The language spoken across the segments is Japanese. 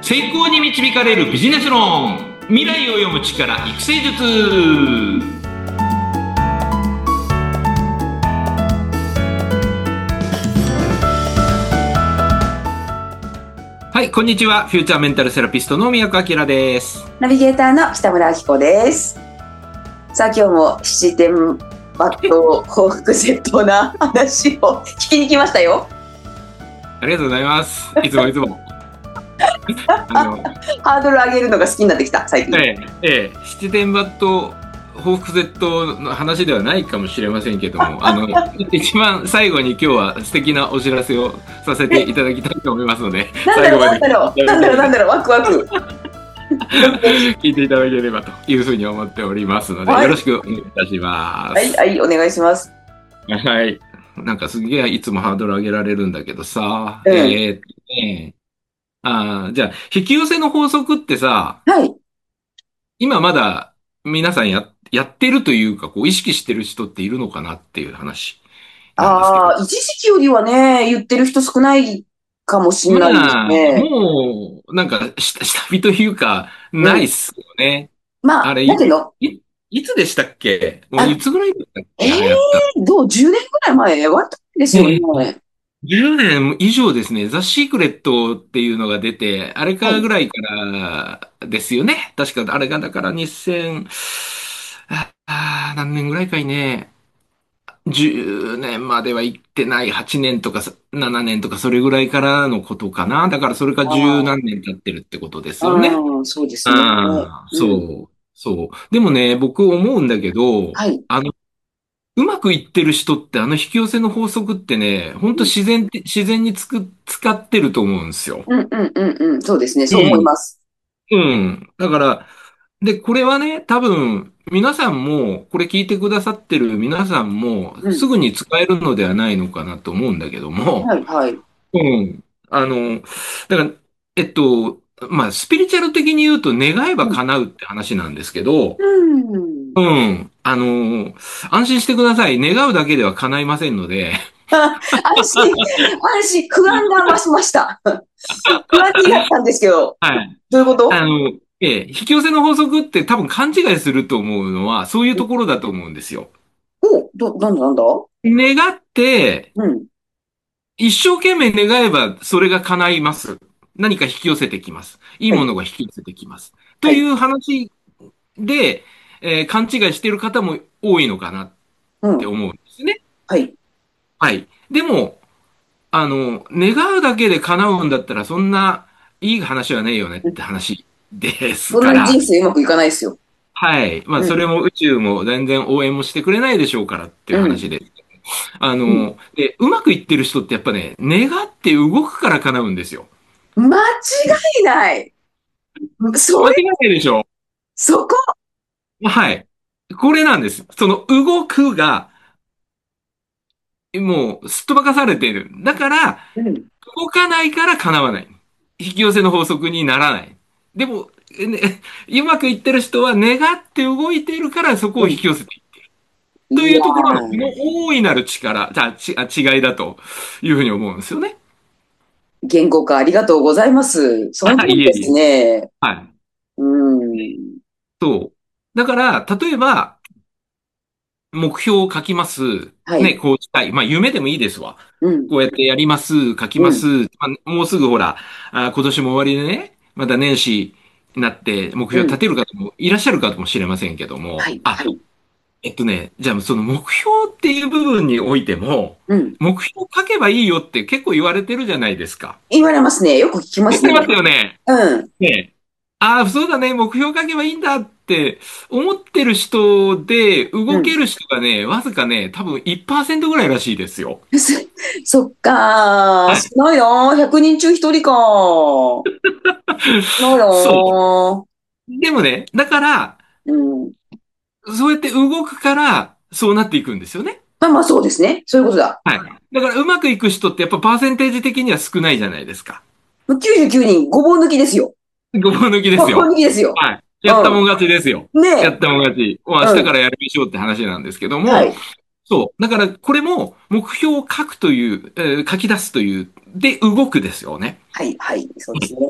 成功に導かれるビジネス論、未来を読む力、育成術。はい、こんにちは。フューチャーメンタルセラピストの宮古明です。 ナビゲーターの北村明子です。さあ、今日も7点バット報復セットな話を聞きに来ましたよ。 ありがとうございます。いつもいつもハードル上げるのが好きになってきた最近。 7点バット報復セットの話ではないかもしれませんけども、一番最後に今日は素敵なお知らせをさせていただきたいと思いますので、 なんだろうワクワク聞いていただければというふうに思っておりますので、よろしくお願いいたします。 はい、お願いします。 はい。なんかすげえいつもハードル上げられるんだけどさ、じゃあ、引き寄せの法則ってさ、 はい。 今まだ皆さんやってるというか、こう意識してる人っているのかなっていう話なんですけど。 一時期よりはね、言ってる人少ないかもしれないですね。 もう、なんか、下火というか、ないっすよね。 まあ、 あれ、 だけど、 いつでしたっけ？もういつぐらいだったっけ？ え流行った。 10年ぐらい前、割とですよね。 10年以上ですね。ザ・シークレットっていうのが出て、あれからはい。 ぐらいからですよね。確か、あれがだから2000、何年ぐらいかいね。10年までは行ってない8年とか7年とかそれぐらいからのことかな。だからそれが十あ何年経ってるってことですよね。 あ、そうですね。 ああ、 うん。 そう、そう。でもね、僕思うんだけど、 はい。 うまくいってる人って引き寄せの法則ってね、ほんと自然に使ってると思うんですよ。 そうですね。そう思いうん。 ます。 うん。だから、で、これはね、多分、皆さんも、これ聞いてくださってる皆さんも、 うん。 すぐに使えるのではないのかなと思うんだけども、 はい、はい。 うん。だから、まあ、スピリチュアル的に言うと、願えばうん。 叶うって話なんですけど、 うん。 うん。安心してください。願うだけでは叶いませんので、 安心、不安が増しました。不安になったんですけど、 はい。 どういうこと？ 引き寄せの法則って多分勘違いすると思うのは、そういうところだと思うんですよ。 なんだ願って、 うん。 一生懸命願えばそれが叶います。何か引き寄せてきます。いいはい、 ものが引き寄せてきます。とはい。 いう話で、勘違いしている方も多いのかなっうん。 て思うんですね。 はい。 はい。でも、願うだけで叶うんだったらそんないい話はねえよねって話ですそんなに人から、 生うまくいかないですよ。 はい。まあ、 うん。 それも宇宙も全然応援もしてくれないでしょうからっていううん。 話で。 うん。 で、うまくいってる人ってやっぱね、願って動くから叶うんですよ。 間違いない。それ、 間違いないでしょ？ そこ。 はい。これなんです。その動くが、もうすっ飛ばかされている。だから、 うん。 動かないから叶わない。引き寄せの法則にならない。でも、うまくいってる人は願って動いているからそこを引うん。 き寄せていく。といやいうところの、このー、 大いなる力、違いだというふうに思うんですよね。 言語化ありがとうございます。その通りですいえいえ。 ね。 はい。 うん。 そう。だから、例えば、目標を書きます。ね、 はい。 こうしたい。まあ、夢でもいいですわ。 うん。 こうやってやります、書きうん。 ます。まあ、もうすぐほら、今年も終わりでね、また年始になって目標を立うん。 てる方もいらっしゃるかもしれませんけども、 はい。はい。 じゃあその目標っていう部分においても、 うん。 目標を書けばいいよって結構言われてるじゃないですか。 言われますね。よく聞きますね。 言ってますよね。 うん。 ねえ。ああ、そうだね、目標書けばいいんだって思ってる人でうん。 動ける人がね、わずかね、多分1%ぐらいらしいですよ。 そっかー。 はい。 少ないなー。100人中1人かー。少ないなそー。 う。でもね、だから、 うん。 そうやって動くから、そうなっていくんですよね。 まあそうですね。そういうことだ。 はい。だからうまくいく人ってやっぱパーセンテージ的には少ないじゃないですか。 99人、ごぼう抜きですよ。 ごぼう抜きでごぼうすよ。 抜きですよ。 はい。やったもんう勝ちですよ。 ん。ねえ。 やったもん勝ち。もう明うん。 日からやりましょうって話なんですけども、 はい。 そう。だからこれも目標を書くという、書き出すという、で動くですよね。 はい。はい。そうですね。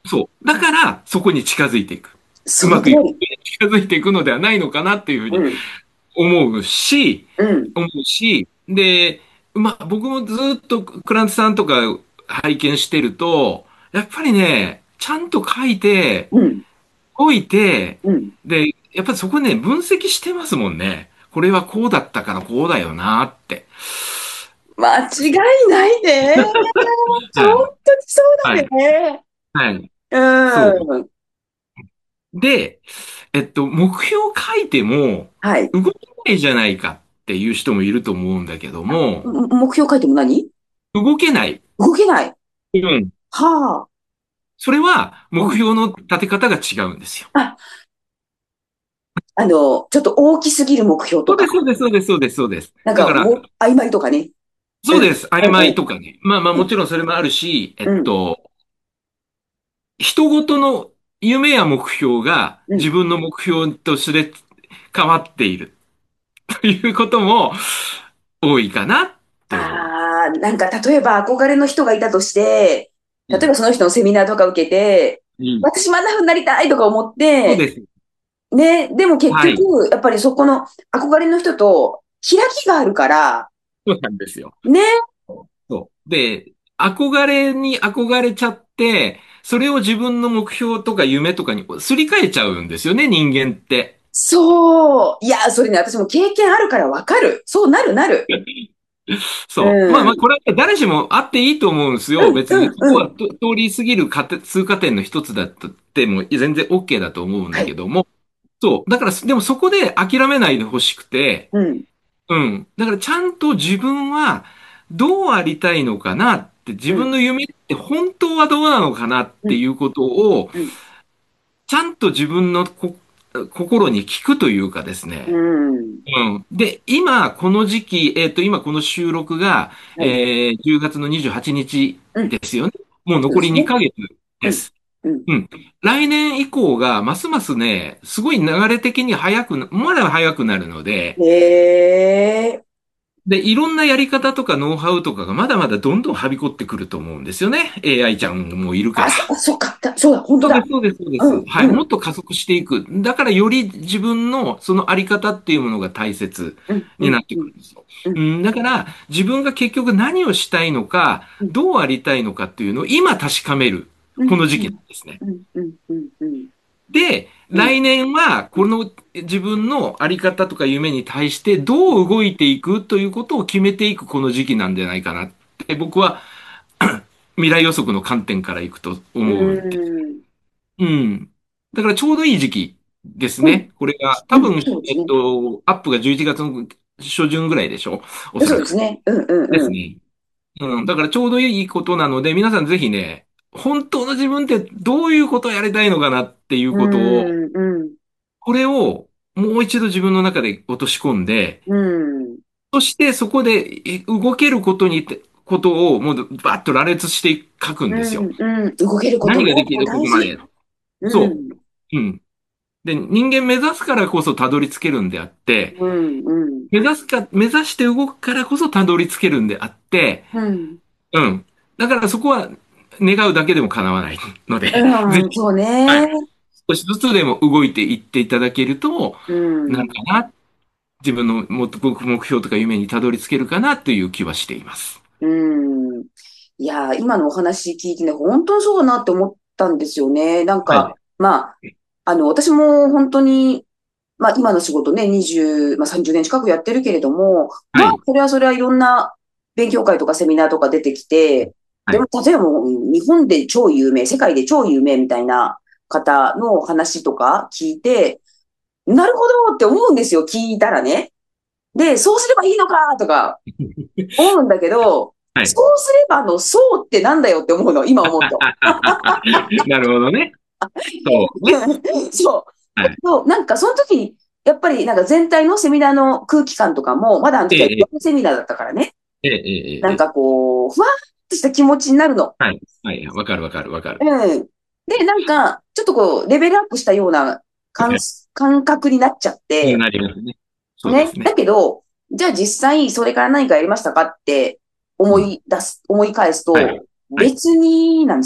そう。だから、そこに近づいていく。うそのまくいく。 通り。 近づいていくのではないのかなっていうふうにうん、 思うし、 うん、 で、僕もずっとクランツさんとか拝見してると、やっぱりね、ちゃんと書いて、 うん、 おいて、 うん。 で、やっぱりそこね、分析してますもんね。これはこうだったからこうだよなって。 間違いないね。本はい。 当にそうだはい。 ね。 はい。そう。 うん。 で、目標を書いてもはい。 動けないじゃないかっていう人もいると思うんだけども、 目標書いても何？ 動けない。 動けない。 うん。 はそれはあ。うん。 目標の立て方が違うんですよ。 あ、ちょっと大きすぎる目標とか、 そうです、そうです、そうです、そうです、そうです。 なんか、 だから、 曖昧とかね。うん。 そうです。曖うん、うん、 昧とかね。もちろんそれもあるし、 うん、 人ごとの夢や目標がうん。 自分の目標とすれ変わっているということも多いかなって思う。 ああ、なんか、例えば憧れの人がいたとして、 うん。 例えばその人のセミナーとか受けて、 うん。 私もあんな風になりたいとか思って、 そうです。 ね、でも結はい。 局、やっぱりそこの憧れの人と開きがあるから、 そうなんですよ。 ね、 そう。で、憧れに憧れちゃって、それを自分の目標とか夢とかにすり替えちゃうんですよね、人間って。 そう。いや、それね、私も経験あるからわかる。そうなるなる。うそう。 ん。 これは誰しもあっていいと思うんですよ。 うん、 別に、 うん、うん。 そこは通り過ぎる通過点の一つだっても全然 OK だと思うんはい。 だけども、そう。だから、でもそこで諦めないでほしくて、 うん、 うん。だからちゃんと自分はどうありたいのかなって、自うん、 分の夢って本当はどうなのかなっうん、 ていうことを、 うん、 ちゃんと自分の心に聞くというかですうね。 ん。 うん。で、今、この時期、今この収録が、 はい。 10月の28日うん。 ですよね。もう残りそうですね。 2ヶ月うん、 です。 うん。 うん。来年以降が、ますますね、すごい流れ的にまだ早くなるので、 へえ。 で、いろんなやり方とかノウハウとかがまだまだどんどんはびこってくると思うんですよね。AI ちゃんもいるから。 そっか。そうだ、本当だ。 そうです、そうです、そうです。 うん、 はい。もうん、 っと加速していく。だからより自分のそのあり方っていうものが大切うん、うん、 になってうん、 くるんですよ。 うん、 うん、だから自分が結局何をしたいのか、 うん、 どうありたいのかっていうのを今確かめる。 うん、 この時期なんうん、 ですね。 うん、うん、うん、うん、 で、 うん、 来年はこの自分のあり方とか夢に対してどう動いていくということを決めていくこの時期なんじゃないかなって僕は未来予測の観点からいくとう思うんです。 ん、 うん。だからちょうどいい時期ですうん、 ね。これが、多うん、 分、 そうですね。 アップが11月の初旬ぐらいでしょう。おそらく。 そうですね。うん、うん、うん。 ですね。うん。だからちょうどいいことなので、皆さんぜひね、本当の自分ってどういうことをやりたいのかなっていううことを、 ん、うん、 これをもう一度自分の中で落とし込んで、 うん、 そしてそこで動けることをもうバッと羅列して書くんですよ。 うん、うん。動けることね、 何ができるこ大事。 こまで。そうん、 う。うん。で、人間目指すからこそたどり着けるんであって、 うん、うん、 目指して動くからこそたどり着けるんであって、 うん。 うん。だからそこは願うだけでも叶わないので、ぜうん、 ひ、 そうはい。 ね。 少しずつでも動いていっていただけると、 うん、 なんかな、自分の目標とか夢にたどり着けるかなという気はしています。 うん。いやー、今のお話聞いてね、本当にそうだなって思ったんですよね。なんはい。 か、まあ、私も本当に、まあ今の仕事ね、20、まあ30年近くやってるけれども、まあはい。 それはいろんな勉強会とかセミナーとか出てきて、でもはい。 例えばもう日本で超有名、世界で超有名みたいな方の話とか聞いて、なるほどって思うんですよ、聞いたらね。で、そうすればいいのかとか思うんだけど、 はい。 そうすればそうってなんだよって思うの、今思うと。 なるほどね。そうね。 そう。 はい。 だけど、なんかその時に、やっぱりなんか全体のセミナーの空気感とかも、まだあのえ時はえ、 セミナーだったからね。 ええ、ええ、えなんかえ。 こう、ふわーっとした気持ちになるの。 はい。はい。わかるわかるわかる。 うん。で、なんか、ちょっとこう、レベルアップしたような感覚になっちゃって、 なりますね。そうでね。だすね。 けど、じゃあ実際それから何かやりましたかってうん。 思い返すはい。 と、 はい。 別になんですよね。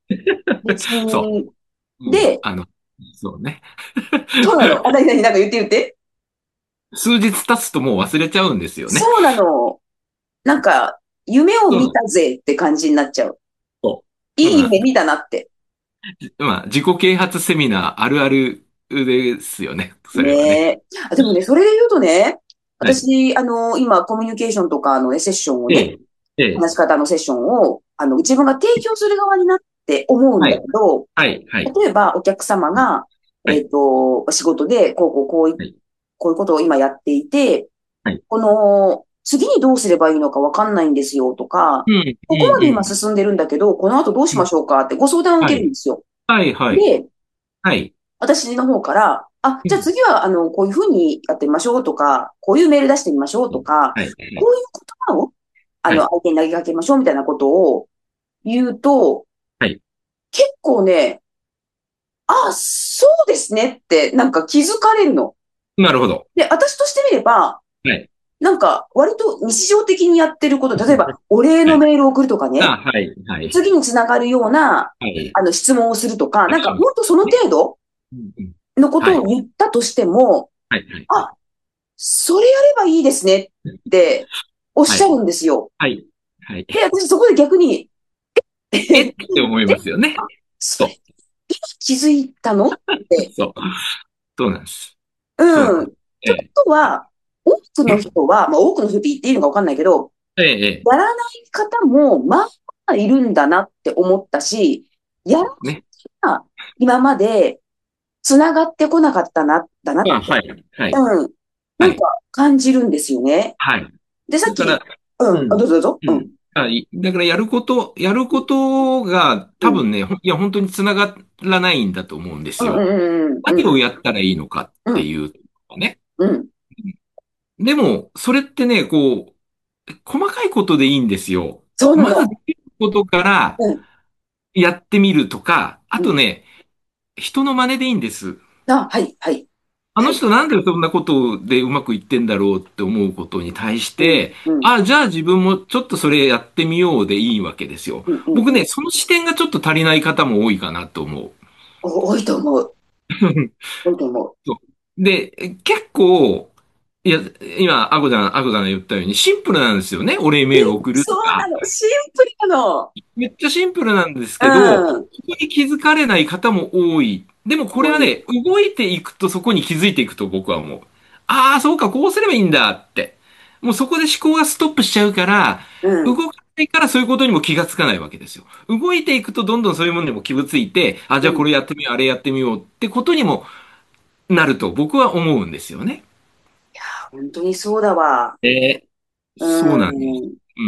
別そに、 う。うん。 で、 そうね。 そうなの。あ、なになになんか言って言って。 数日経つともう忘れちゃうんですよね。 そうなの。なんか、夢をそうなの。 見たぜって感じになっちゃう。 そうなんです。 いい夢見たなって。 まあ、自己啓発セミナーあるあるですよね。それはね。 ねえ。あ、でもね、それで言うとね、 はい。 私、今、コミュニケーションとかのね、セッションをね、 ええ、ええ、 話し方のセッションを、自分が提供する側になって思うんだけはい、 ど、 はい、はい、 例えば、お客様が、 はい、 仕事で、 はい、 こういうことを今やっていて、 はい。 次にどうすればいいのかわかんないんですよとか、 うん、うん、 ここまで今うん。 進んでるんだけど、この後どうしうんましょうかってご相談を受はい、 けるんですよ。 はい、はい、 で、 はい。 私の方から、あ、 うんじゃあ次は、こういうふうにやってみましょうとか、こういうメール出してみましょうとか、 はい、はい、 こういう言葉を、 はい、 相手に投げかけましょうみたいなことを言うと、 はい。 結構ね、あ、そうですねって、なんか気づかれるの。 なるほど。 で、私としてみれば、 はい、 なんか割と日常的にやってること、例えばお礼はい。 のメールを送るとかね、 あ、はい、はい、 次につながるような、 はい。 質問をするとか、なんかはい。 本当その程度うんうんのこはい、 とを言ったとしても、 はい、はい、はい。 あ、それやればいいですねっておっはい、 しゃるんですよ。 はい、はい。 で、私そこで逆に、 えって思いえ、 ますよね。 それそ気づいたのっう、 て。 そう。そうなんです。そうなんです。 うん。というこええ、 とは、多くの人は、まあ多くの人って言っていいのかわかんないけど、 ええ、ええやらない方も、まあいるんだなって思ったし、やらないね。 人が今まで繋がってこなかったな、だなって、 あ、はい、はい、 うん。なんかはい、 感じるんですよね。 はい。 で、さっだから、 き、うん、あ、 うん、 どうぞどうぞ。 うん。 うん、 だからやることがうん、 多分ね、いや、本当につながらないんだと思うんでうん、 すよ。 うん、うん、 何をやったらいいのかっうん、 ていうね。 うん。 でも、それってね、細かいことでいいんですよ。まずそうなの。 できることからうん、 やってみるとか、あうん。 とね、人の真似でいいんです。 あ、はい、はい、 あのはい。 人なんでそんなことでうまくいってんだろうって思うことに対しうん、 て、 うん、 あ、じゃあ自分もちょっとそれやってみようでいいわけですよ。 うん、うん、 僕ね、 うん。 その視点がちょっと足りない方も多いかなと思う。 多いと思う。多いと思そうで、結構、いや、今、アコちゃんが言ったようにシンプルなんですよね。お礼う。 メール送るそうとか。 なの。シンプルなの。 めっちゃシンプルなんですけど、そうん。 こに気づかれない方も多い。でもこれ多い。 はね、動いていくとそこに気づいていくと僕は思う。ああ、そうか、こうすればいいんだって。もうそこで思考がストップしちゃうから、 うん、 動かないからそういうことにも気がつかないわけですよ。動いていくとどんどんそういうものにも気がついて、あ、じゃあこうん。いれやってみよう、あれやってみようってことにもなると僕は思うんですよね。 や、本当にそうだわ。うそうなんです。 ん。 うん。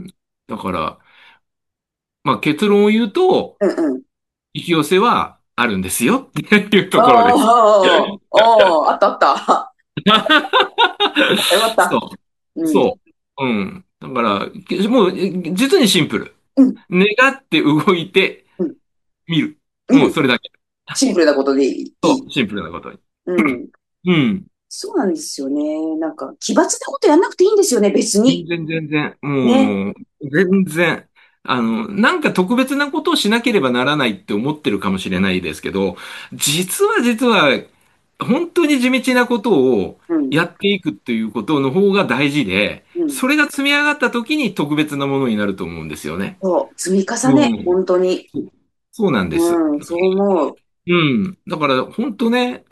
だから、まあ結論を言うと、 うん、うん。 引き寄せはあるんですよっていうところです。 ああ、あったあった。あった、よかった。 そうん。 そう。うん。だから、もう、実にシンプル。 うん。 願って動いてうん。 みる。 うん。 もうそれだけ。 シンプルなことでいい。いい。 そう。シンプルなことに。 うん。 うん。 そうなんですよね。なんか、奇抜なことやんなくていいんですよね、別に。 全然、全然。 ね。 もう、全然。なんか特別なことをしなければならないって思ってるかもしれないですけど、実は、本当に地道なことをうん。 やっていくっていうことの方が大事で、 うん。 それが積み上がった時に特別なものになると思うんですよね。 そう。積み重ね。 うん。 本当に。 そうなんです。 うん。そう思う。 うん。だから本当ね、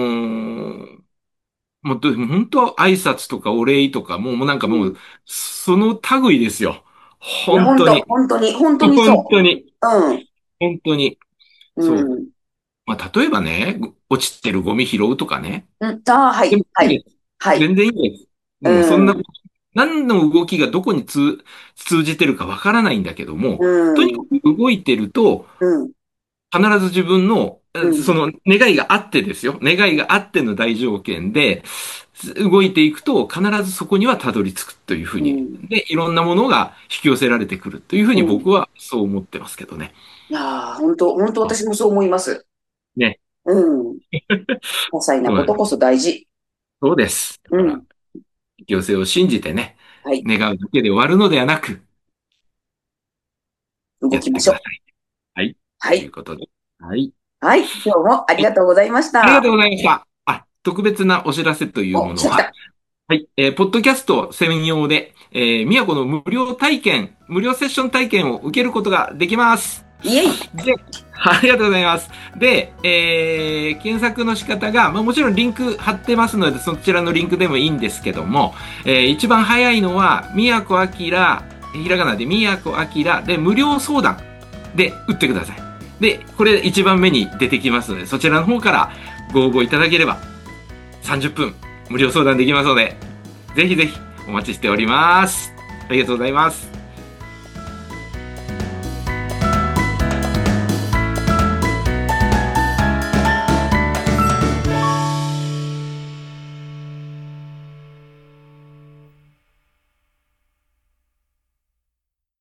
もう本当挨拶とかお礼とか、もうなんかもう、 うん。 その類ですよ。 いや、本当、 本当に。 本当に、本当に本そ当に。 う。うん。 本当に。 うそう。 ん。 まあ、例えばね、落ちてるゴミ拾うとかね。 うん。ああ、はでもい。はい。 いいです。 はい。 全然いいです。 うもうそんな、 ん。 何の動きがどこに通じてるかわからないんだけども、 うとにかん。 く動いてると、 うん。 必ず自分の、 うん。 その願いがあってですよ。願いがあっての大条件で、動いていくと必ずそこにはたどり着くというふうに。 うん。 で、いろんなものが引き寄せられてくるというふうにうん。 僕はそう思ってますけどね。 いやー、本当、本当私もそう思います。 ね。 うん。些細なそうなんです。 ことこそ大事。 そうです。だから、 うん。 引き寄せを信じてね、 はい。 願うだけで終わるのではなく、やっ動きましょう。 てください。はい。 はい。 ということで。はい。 はい。今日もありがとうございました。 ありがとうございました。特別なお知らせというお、 ものは、 来た来た。 はい。ポッドキャスト専用で、宮古の無料セッション体験を受けることができます。 イエイ。 で、ありがとうございます。で、検索の仕方が、もちろんリンク貼ってますので、そちらのリンクでもいいんですけども、一番早いのは、宮古明、ひらがなで宮古明で無料相談で打ってください。で、これ一番目に出てきますので、そちらの方からご応募いただければ、30分無料相談できますので、ぜひぜひお待ちしております。ありがとうございます。